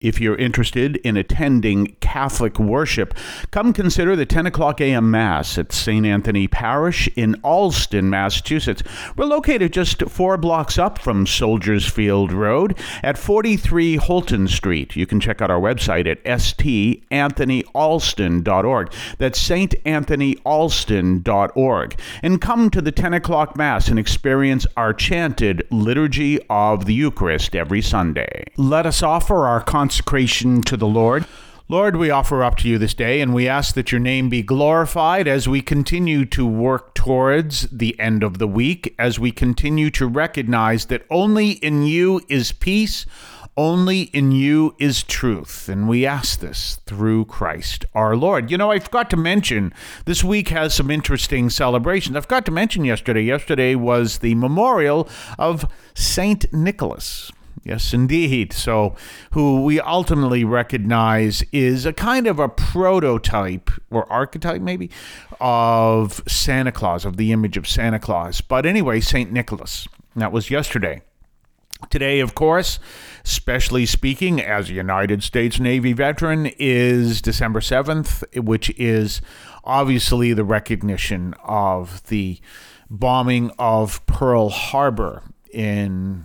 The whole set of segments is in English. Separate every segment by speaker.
Speaker 1: If you're interested in attending Catholic worship, come consider the 10 o'clock a.m. Mass at St. Anthony Parish in Allston, Massachusetts. We're located just 4 blocks up from Soldiers Field Road at 43 Holton Street. You can check out our website at stanthonyalston.org. That's saintanthonyalston.org. And come to the 10 o'clock Mass and experience our chanted Liturgy of the Eucharist every Sunday. Let us offer our consecration to the Lord. Lord, we offer up to you this day, and we ask that your name be glorified as we continue to work towards the end of the week, as we continue to recognize that only in you is peace, only in you is truth. And we ask this through Christ our Lord. You know, I forgot to mention, this week has some interesting celebrations. I forgot to mention yesterday. Yesterday was the memorial of Saint Nicholas. Yes, indeed. So, who we ultimately recognize is a kind of a prototype or archetype, maybe, of Santa Claus, of the image of Santa Claus. But anyway, St. Nicholas. That was yesterday. Today, of course, especially speaking as a United States Navy veteran, is December 7th, which is obviously the recognition of the bombing of Pearl Harbor in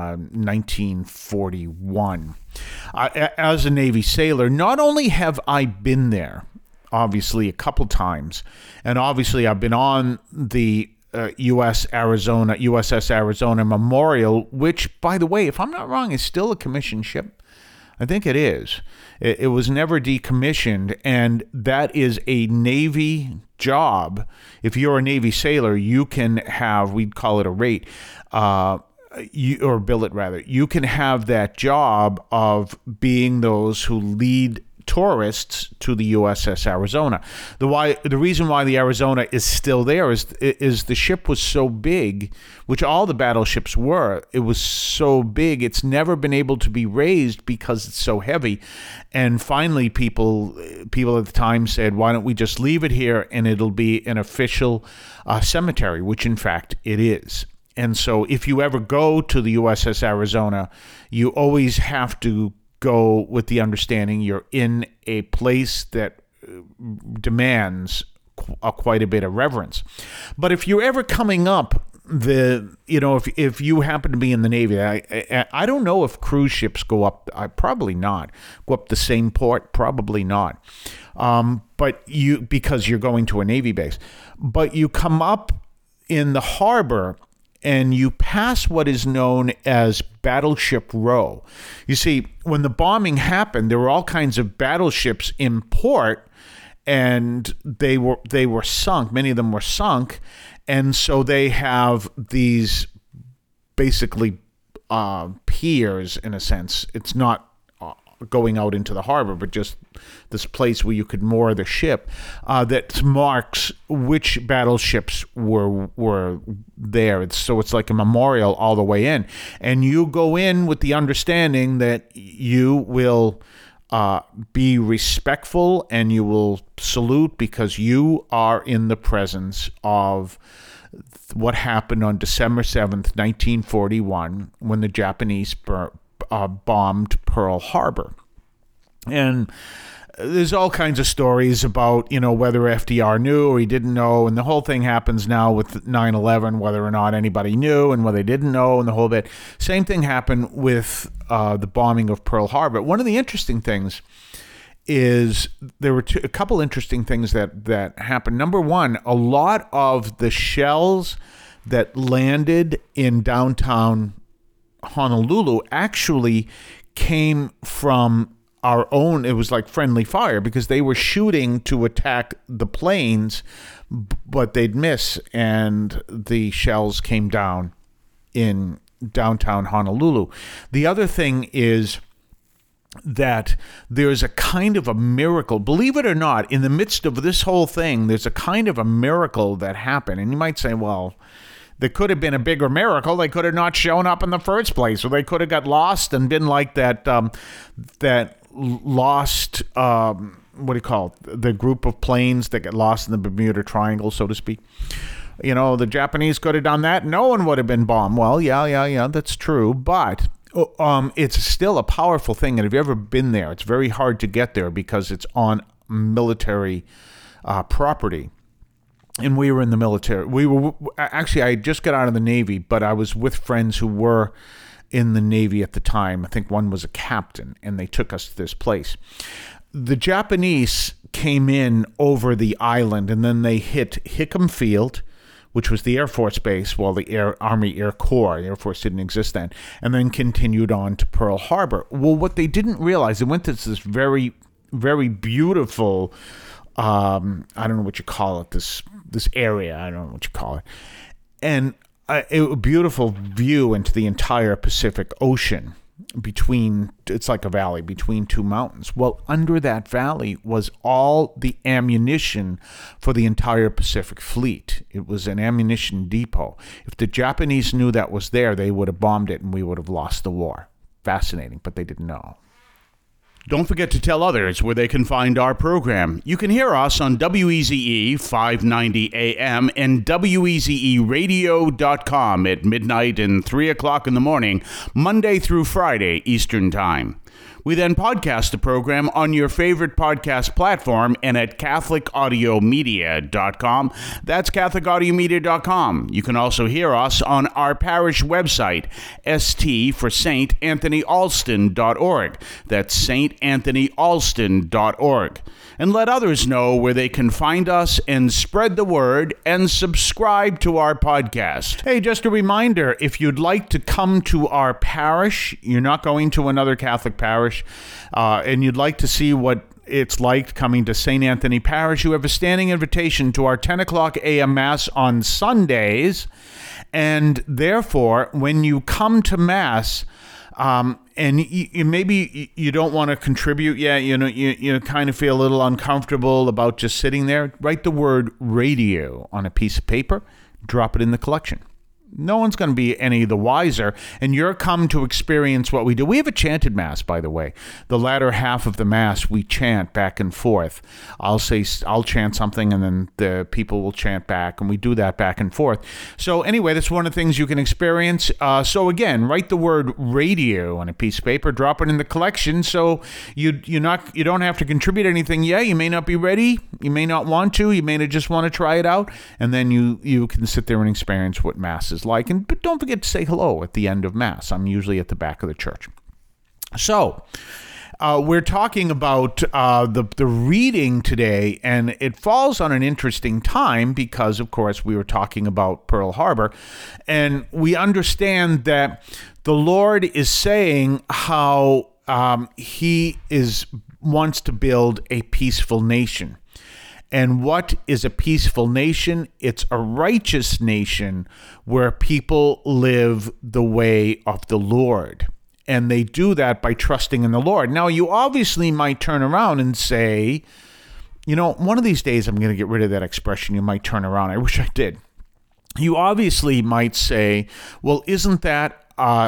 Speaker 1: 1941. As a Navy sailor, not only have I been there, obviously, a couple times, and obviously I've been on the USS Arizona Memorial, which, by the way, if I'm not wrong, is still a commissioned ship. I think it is. It was never decommissioned, and that is a Navy job. If you're a Navy sailor, you can have, we'd call it a rate, or billet rather, you can have that job of being those who lead tourists to the USS Arizona. The reason why the Arizona is still there is the ship was so big, which all the battleships were. It was so big, it's never been able to be raised because it's so heavy. And finally, people at the time said, why don't we just leave it here and it'll be an official cemetery, which in fact it is. And so if you ever go to the USS Arizona, you always have to go with the understanding you're in a place that demands quite a bit of reverence. But if you're ever coming up, if you happen to be in the Navy, I don't know if cruise ships go up. Probably not. Go up the same port? Probably not. Because you're going to a Navy base. But you come up in the harbor and you pass what is known as Battleship Row. You see, when the bombing happened, there were all kinds of battleships in port, and they were sunk. Many of them were sunk, and so they have these basically piers, in a sense. It's not going out into the harbor, but just this place where you could moor the ship that marks which battleships were there. So it's like a memorial all the way in. And you go in with the understanding that you will be respectful and you will salute because you are in the presence of what happened on December 7th, 1941, when the Japanese bombed Pearl Harbor. And there's all kinds of stories about, whether FDR knew or he didn't know, and the whole thing happens now with 9/11, whether or not anybody knew and whether they didn't know, and the whole bit. Same thing happened with the bombing of Pearl Harbor. One of the interesting things is there were a couple interesting things that happened. Number one, a lot of the shells that landed in downtown Honolulu actually came from our own. It was like friendly fire because they were shooting to attack the planes, but they'd miss, and the shells came down in downtown Honolulu. The other thing is that there's a kind of a miracle, believe it or not, in the midst of this whole thing, there's a kind of a miracle that happened. And you might say, well, there could have been a bigger miracle. They could have not shown up in the first place, or they could have got lost and been like that lost, what do you call it? The group of planes that get lost in the Bermuda Triangle, so to speak. The Japanese could have done that. No one would have been bombed. Well, yeah, that's true. But It's still a powerful thing, and if you've ever been there, it's very hard to get there because it's on military property. And we were in the military. I just got out of the Navy, but I was with friends who were in the Navy at the time. I think one was a captain, and they took us to this place. The Japanese came in over the island, and then they hit Hickam Field, which was the Air Force base, while the Army Air Corps, the Air Force didn't exist then, and then continued on to Pearl Harbor. Well, what they didn't realize, they went to this very, very beautiful, I don't know what you call it, this area, I don't know what you call it, and a beautiful view into the entire Pacific Ocean it's like a valley between two mountains. Well, under that valley was all the ammunition for the entire Pacific Fleet. It was an ammunition depot. If the Japanese knew that was there, they would have bombed it and we would have lost the war. Fascinating, but they didn't know.
Speaker 2: Don't forget to tell others where they can find our program. You can hear us on WEZE 590 AM and WEZEradio.com at midnight and 3 o'clock in the morning, Monday through Friday, Eastern Time. We then podcast the program on your favorite podcast platform and at CatholicAudiomedia.com. That's CatholicAudiomedia.com. You can also hear us on our parish website, ST for StAnthonyAlston.org. That's StAnthonyAlston.org. And let others know where they can find us and spread the word and subscribe to our podcast.
Speaker 1: Hey, just a reminder, if you'd like to come to our parish, you're not going to another Catholic parish, and you'd like to see what it's like coming to St. Anthony Parish, you have a standing invitation to our 10 o'clock a.m. Mass on Sundays. And therefore, when you come to Mass, and maybe you don't want to contribute yet, you kind of feel a little uncomfortable about just sitting there, write the word radio on a piece of paper, drop it in the collection. No one's going to be any the wiser, and you're come to experience what we do. We have a chanted Mass, by the way. The latter half of the Mass, we chant back and forth. I'll chant something, and then the people will chant back, and we do that back and forth. So anyway, that's one of the things you can experience. So again, write the word radio on a piece of paper, drop it in the collection, so you don't have to contribute anything yet. You may not be ready. You may not want to. You may just want to try it out, and then you can sit there and experience what Mass is like. But don't forget to say hello at the end of Mass. I'm usually at the back of the church. So we're talking about the reading today, and it falls on an interesting time because, of course, we were talking about Pearl Harbor, and we understand that the Lord is saying how he wants to build a peaceful nation. And what is a peaceful nation? It's a righteous nation where people live the way of the Lord. And they do that by trusting in the Lord. Now, you obviously might turn around and say, one of these days I'm going to get rid of that expression, you might turn around. I wish I did. You obviously might say, well, isn't that,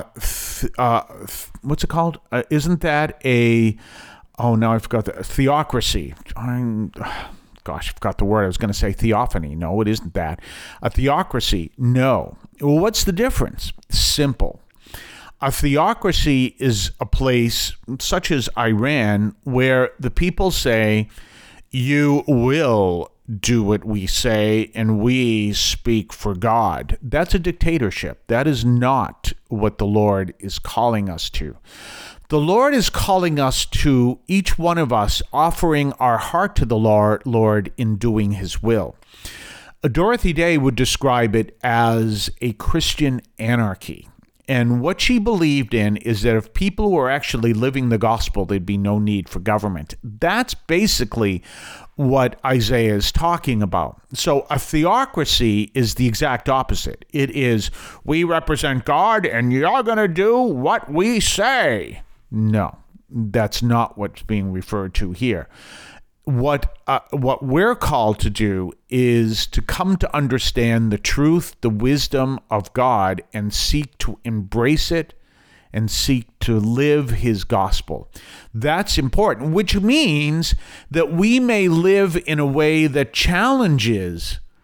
Speaker 1: what's it called? Isn't that now I forgot the theocracy. Gosh, I forgot the word. I was going to say theophany. No, it isn't that. A theocracy, no. Well, what's the difference? Simple. A theocracy is a place, such as Iran, where the people say, you will do what we say, and we speak for God. That's a dictatorship. That is not what the Lord is calling us to. The Lord is calling us to, each one of us, offering our heart to the Lord in doing his will. Dorothy Day would describe it as a Christian anarchy. And what she believed in is that if people were actually living the gospel, there'd be no need for government. That's basically what Isaiah is talking about. So a theocracy is the exact opposite. It is, we represent God and you're going to do what we say. No, that's not what's being referred to here. What we're called to do is to come to understand the truth, the wisdom of God, and seek to embrace it and seek to live his gospel. That's important, which means that we may live in a way that challenges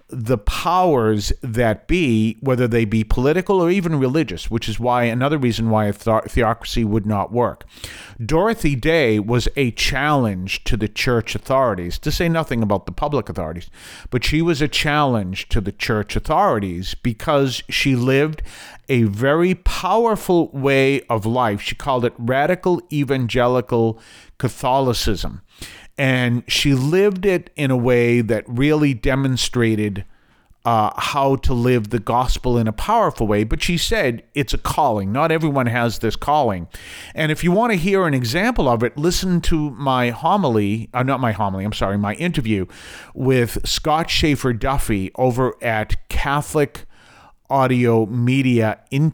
Speaker 1: the powers that be, whether they be political or even religious, which is why another reason why a theocracy would not work. Dorothy Day was a challenge to the church authorities, to say nothing about the public authorities, but she was a challenge to the church authorities because she lived a very powerful way of life. She called it radical evangelical Catholicism. And she lived it in a way that really demonstrated how to live the gospel in a powerful way. But she said it's a calling. Not everyone has this calling. And if you want to hear an example of it, listen to my interview with Scott Schaefer Duffy over at Catholic Audio Media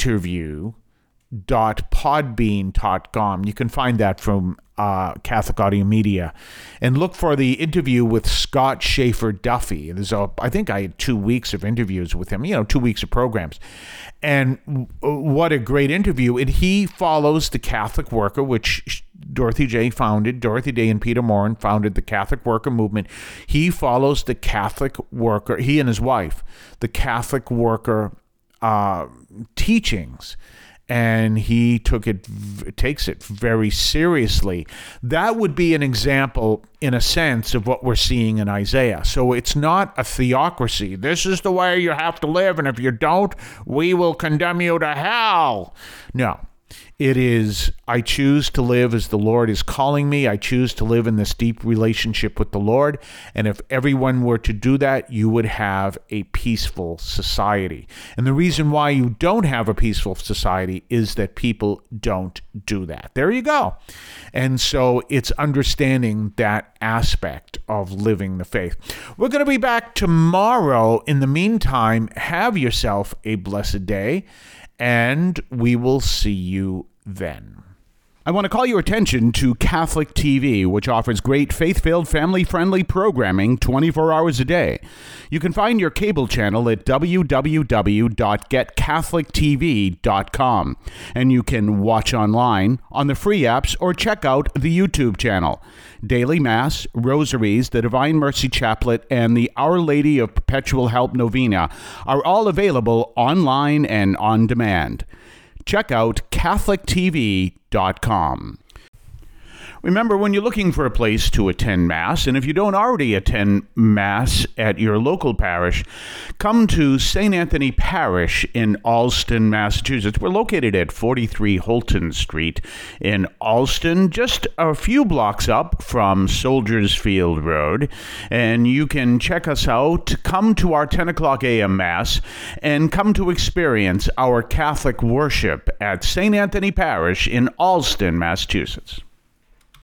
Speaker 1: Interview.podbean.com. You can find that from Catholic Audio Media, and look for the interview with Scott Schaefer Duffy. I think I had 2 weeks of interviews with him, 2 weeks of programs. And what a great interview. And he follows the Catholic Worker, which Dorothy Day founded. Dorothy Day and Peter Morin founded the Catholic Worker movement. He follows the Catholic Worker, he and his wife, the Catholic Worker teachings. And he takes it very seriously. That would be an example, in a sense, of what we're seeing in Isaiah. So it's not a theocracy. This is the way you have to live, and if you don't, we will condemn you to hell. No. It is, I choose to live as the Lord is calling me. I choose to live in this deep relationship with the Lord. And if everyone were to do that, you would have a peaceful society. And the reason why you don't have a peaceful society is that people don't do that. There you go. And so it's understanding that aspect of living the faith. We're going to be back tomorrow. In the meantime, have yourself a blessed day, and we will see you then.
Speaker 2: I want to call your attention to Catholic TV, which offers great faith-filled, family-friendly programming 24 hours a day. You can find your cable channel at www.getcatholictv.com, and you can watch online on the free apps or check out the YouTube channel. Daily Mass, Rosaries, the Divine Mercy Chaplet, and the Our Lady of Perpetual Help Novena are all available online and on demand. Check out CatholicTV.com. Remember, when you're looking for a place to attend Mass, and if you don't already attend Mass at your local parish, come to St. Anthony Parish in Allston, Massachusetts. We're located at 43 Holton Street in Allston, just a few blocks up from Soldiers Field Road. And you can check us out, come to our 10 o'clock a.m. Mass, and come to experience our Catholic worship at St. Anthony Parish in Allston, Massachusetts.